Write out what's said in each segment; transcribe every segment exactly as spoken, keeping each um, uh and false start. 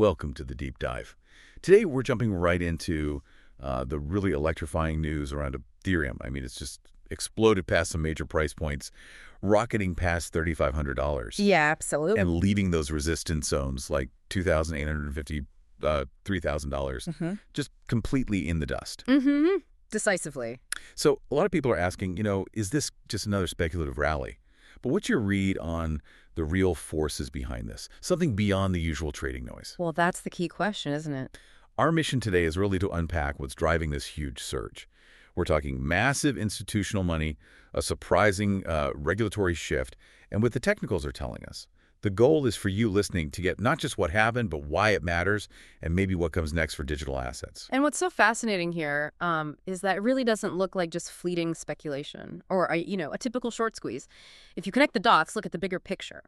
Welcome to the deep dive. Today we're jumping right into uh, the really electrifying news around Ethereum. I mean, it's just exploded past some major price points, rocketing past three thousand five hundred dollars. Yeah, absolutely. And leaving those resistance zones like two thousand eight hundred fifty dollars, uh, three thousand dollars, Mm-hmm. just completely in the dust. Mm-hmm. Decisively. So a lot of people are asking, you know, is this just another speculative rally? But what's your read on the real forces behind this? Something beyond the usual trading noise. Well, that's the key question, isn't it? Our mission today is really to unpack what's driving this huge surge. We're talking massive institutional money, a surprising uh, regulatory shift, and what the technicals are telling us. The goal is for you listening to get not just what happened, but why it matters, and maybe what comes next for digital assets. And what's so fascinating here um, is that it really doesn't look like just fleeting speculation or, a, you know, a typical short squeeze. If you connect the dots, look at the bigger picture.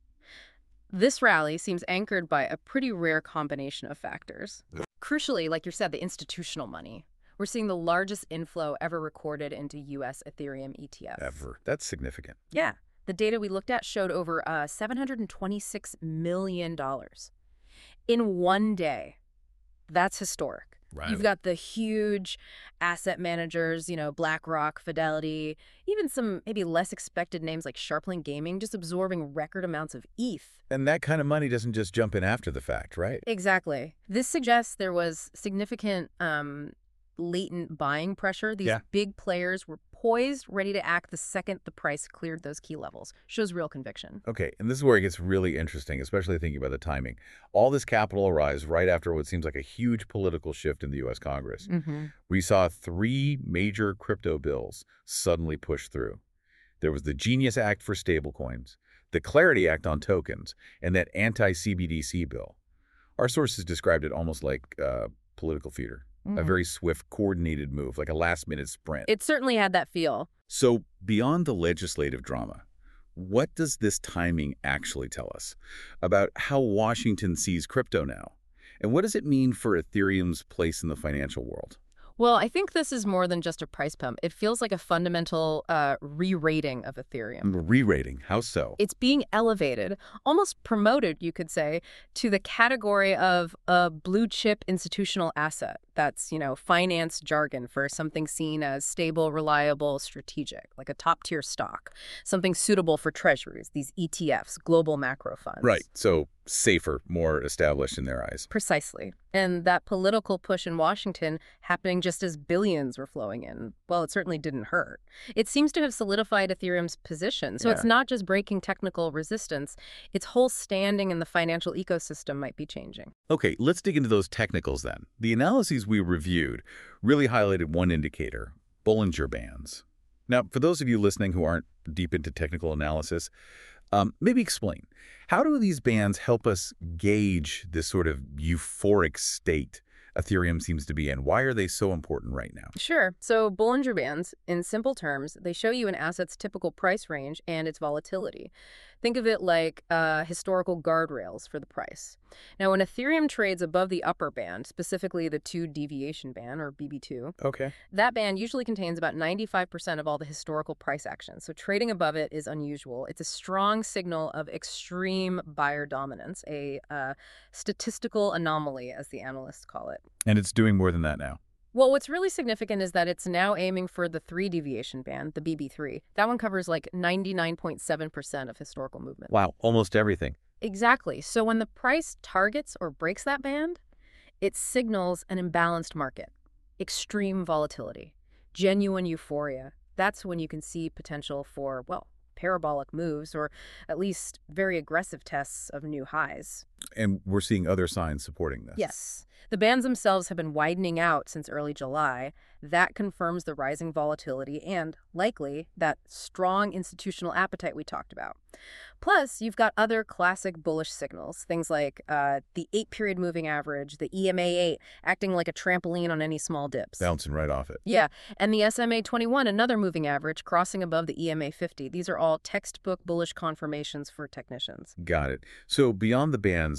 This rally seems anchored by a pretty rare combination of factors. Crucially, like you said, the institutional money. We're seeing the largest inflow ever recorded into U S Ethereum E T Fs. Ever. That's significant. Yeah. The data we looked at showed over uh, seven hundred twenty-six million dollars in one day. That's historic. Right. You've got the huge asset managers, you know, BlackRock, Fidelity, even some maybe less expected names like Sharplink Gaming just absorbing record amounts of E T H. And that kind of money doesn't just jump in after the fact, right? Exactly. This suggests there was significant um, latent buying pressure. These Yeah. big players were poised, ready to act the second the price cleared those key levels. Shows real conviction. Okay, and this is where it gets really interesting, especially thinking about the timing. All this capital arrives right after what seems like a huge political shift in the U S Congress. Mm-hmm. We saw three major crypto bills suddenly push through. There was the Genius Act for stablecoins, the Clarity Act on tokens, and that anti-C B D C bill. Our sources described it almost like uh, political theater, a very swift, coordinated move, like a last-minute sprint. It certainly had that feel. So beyond the legislative drama, what does this timing actually tell us about how Washington sees crypto now? And what does it mean for Ethereum's place in the financial world? Well, I think this is more than just a price pump. It feels like a fundamental uh, re-rating of Ethereum. Re-rating, how so? It's being elevated, almost promoted, you could say, to the category of a blue chip institutional asset. That's, you know, finance jargon for something seen as stable, reliable, strategic, like a top-tier stock, something suitable for treasuries, these E T Fs, global macro funds. Right, so safer, more established in their eyes. Precisely. And that political push in Washington happening just as billions were flowing in, well, it certainly didn't hurt. It seems to have solidified Ethereum's position. So Yeah. it's not just breaking technical resistance, its whole standing in the financial ecosystem might be changing. Okay, let's dig into those technicals then. The analyses we reviewed really highlighted one indicator, Bollinger Bands. Now, for those of you listening who aren't deep into technical analysis, um, maybe explain, how do these bands help us gauge this sort of euphoric state Ethereum seems to be in? Why are they so important right now? Sure. So Bollinger Bands, in simple terms, they show you an asset's typical price range and its volatility. Think of it like uh, historical guardrails for the price. Now, when Ethereum trades above the upper band, specifically the two deviation band, or B B two, Okay. that band usually contains about ninety-five percent of all the historical price action. So trading above it is unusual. It's a strong signal of extreme buyer dominance, a uh, statistical anomaly, as the analysts call it. And it's doing more than that now. Well, what's really significant is that it's now aiming for the three deviation band, the B B three. That one covers like ninety-nine point seven percent of historical movement. Wow, almost everything. Exactly. So when the price targets or breaks that band, it signals an imbalanced market, extreme volatility, genuine euphoria. That's when you can see potential for, well, parabolic moves or at least very aggressive tests of new highs. And we're seeing other signs supporting this. Yes. The bands themselves have been widening out since early July. That confirms the rising volatility and, likely, that strong institutional appetite we talked about. Plus, you've got other classic bullish signals, things like uh, the eight-period moving average, the E M A eight, acting like a trampoline on any small dips. Bouncing right off it. Yeah, and the S M A twenty-one, another moving average, crossing above the E M A fifty. These are all textbook bullish confirmations for technicians. Got it. So beyond the bands,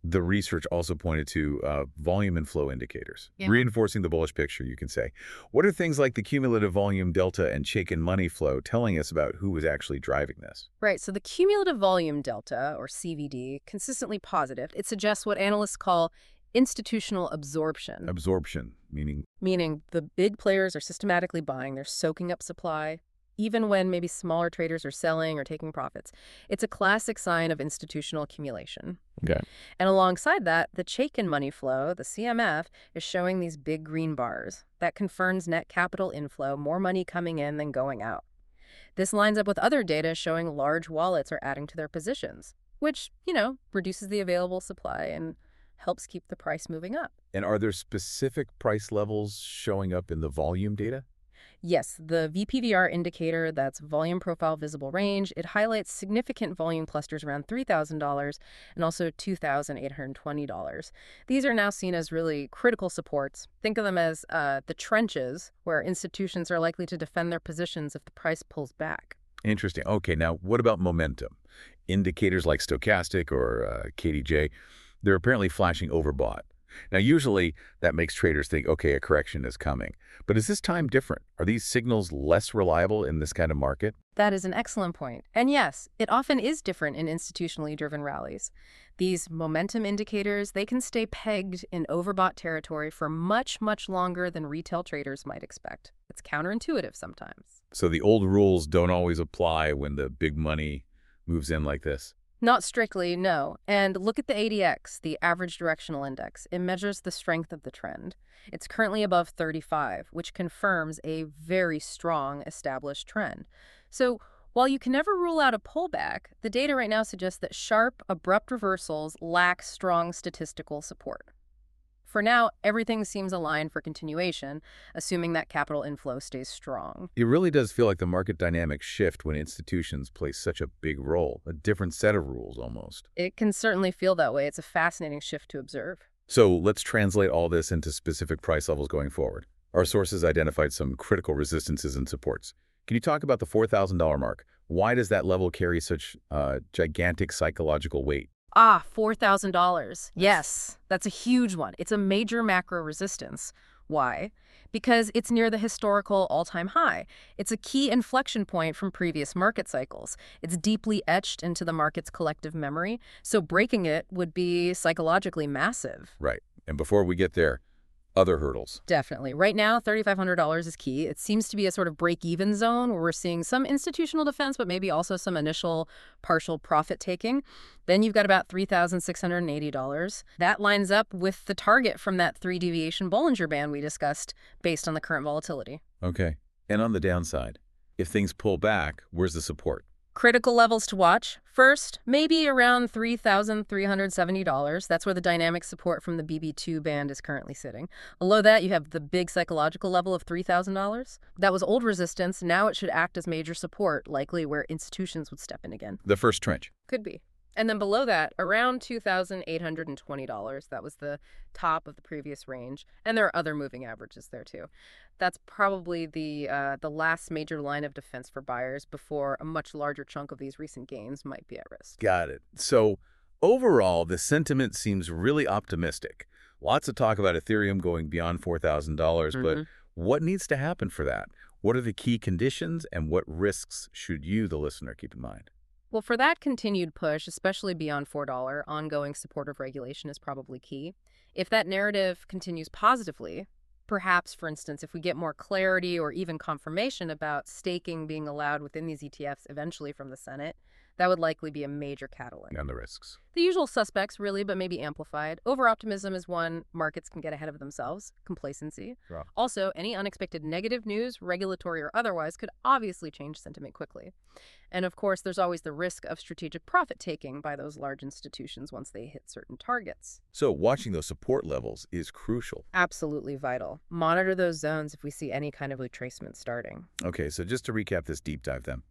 The research also pointed to uh, volume and flow indicators, Yeah. reinforcing the bullish picture, you can say. What are things like the cumulative volume delta and Chaikin money flow telling us about who was actually driving this? Right, so the cumulative volume delta, or C V D, consistently positive. It suggests what analysts call institutional absorption, Absorption, meaning meaning the big players are systematically buying, they're soaking up supply, even when maybe smaller traders are selling or taking profits. It's a classic sign of institutional accumulation. okay. And alongside that, the Chaikin money flow, the C M F, is showing these big green bars. That confirms net capital inflow, more money coming in than going out. This lines up with other data showing large wallets are adding to their positions, which, you know, reduces the available supply and helps keep the price moving up. And are there specific price levels showing up in the volume data? Yes, the V P V R indicator, that's volume profile visible range, it highlights significant volume clusters around three thousand dollars and also two thousand eight hundred twenty dollars. These are now seen as really critical supports. Think of them as uh, the trenches where institutions are likely to defend their positions if the price pulls back. Interesting. Okay, now what about momentum? Indicators like stochastic or uh, K D J, they're apparently flashing overbought. Now, usually that makes traders think, okay, a correction is coming. But is this time different? Are these signals less reliable in this kind of market? That is an excellent point. And yes, it often is different in institutionally driven rallies. These momentum indicators, they can stay pegged in overbought territory for much, much longer than retail traders might expect. It's counterintuitive sometimes. So the old rules don't always apply when the big money moves in like this. Not strictly, no. And look at the A D X, the average directional index. It measures the strength of the trend. It's currently above thirty-five, which confirms a very strong established trend. So while you can never rule out a pullback, the data right now suggests that sharp, abrupt reversals lack strong statistical support. For now, everything seems aligned for continuation, assuming that capital inflow stays strong. It really does feel like the market dynamics shift when institutions play such a big role, a different set of rules almost. It can certainly feel that way. It's a fascinating shift to observe. So let's translate all this into specific price levels going forward. Our sources identified some critical resistances and supports. Can you talk about the four thousand dollar mark? Why does that level carry such uh, gigantic psychological weight? Ah, four thousand dollars. Yes, that's a huge one. It's a major macro resistance. Why? Because it's near the historical all-time high. It's a key inflection point from previous market cycles. It's deeply etched into the market's collective memory, so breaking it would be psychologically massive. Right. And before we get there, other hurdles. Definitely. Right now, three thousand five hundred dollars is key. It seems to be a sort of break-even zone where we're seeing some institutional defense, but maybe also some initial partial profit taking. Then you've got about three thousand six hundred eighty dollars. That lines up with the target from that three-deviation Bollinger Band we discussed based on the current volatility. Okay. And on the downside, if things pull back, where's the support? Critical levels to watch. First, maybe around three thousand three hundred seventy dollars. That's where the dynamic support from the B B two band is currently sitting. Below that, you have the big psychological level of three thousand dollars. That was old resistance. Now it should act as major support, likely where institutions would step in again. The first trench. Could be. And then below that, around two thousand eight hundred twenty dollars. That was the top of the previous range. And there are other moving averages there, too. That's probably the uh, the last major line of defense for buyers before a much larger chunk of these recent gains might be at risk. Got it. So overall, the sentiment seems really optimistic. Lots of talk about Ethereum going beyond four thousand dollars, Mhm. but what needs to happen for that? What are the key conditions, and what risks should you, the listener, keep in mind? Well, for that continued push, especially beyond four dollars, ongoing support of regulation is probably key. If that narrative continues positively, perhaps, for instance, if we get more clarity or even confirmation about staking being allowed within these E T Fs eventually from the Senate, that would likely be a major catalyst. And the risks. The usual suspects, really, but maybe amplified. Over-optimism is one. Markets can get ahead of themselves. Complacency. Right. Also, any unexpected negative news, regulatory or otherwise, could obviously change sentiment quickly. And of course, there's always the risk of strategic profit-taking by those large institutions once they hit certain targets. So watching those support levels is crucial. Absolutely vital. Monitor those zones if we see any kind of retracement starting. Okay, so just to recap this deep dive then.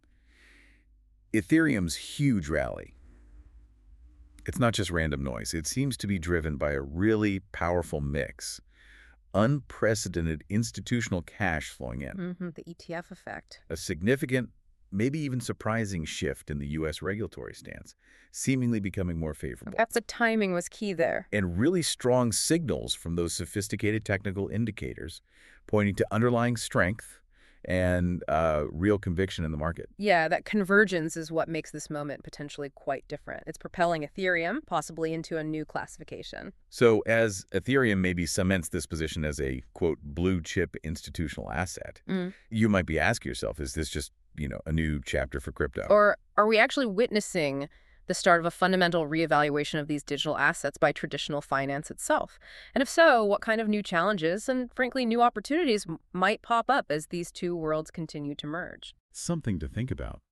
Ethereum's huge rally. It's not just random noise. It seems to be driven by a really powerful mix. Unprecedented institutional cash flowing in. Mm-hmm, the E T F effect. A significant maybe even surprising shift in the U S regulatory stance, seemingly becoming more favorable. Perhaps the timing was key there. And really strong signals from those sophisticated technical indicators pointing to underlying strength and uh, real conviction in the market. Yeah, that convergence is what makes this moment potentially quite different. It's propelling Ethereum possibly into a new classification. So as Ethereum maybe cements this position as a, quote, blue chip institutional asset, Mm. you might be asking yourself, is this just, you know, a new chapter for crypto? Or are we actually witnessing the start of a fundamental reevaluation of these digital assets by traditional finance itself? And if so, what kind of new challenges and, frankly, new opportunities m- might pop up as these two worlds continue to merge? Something to think about.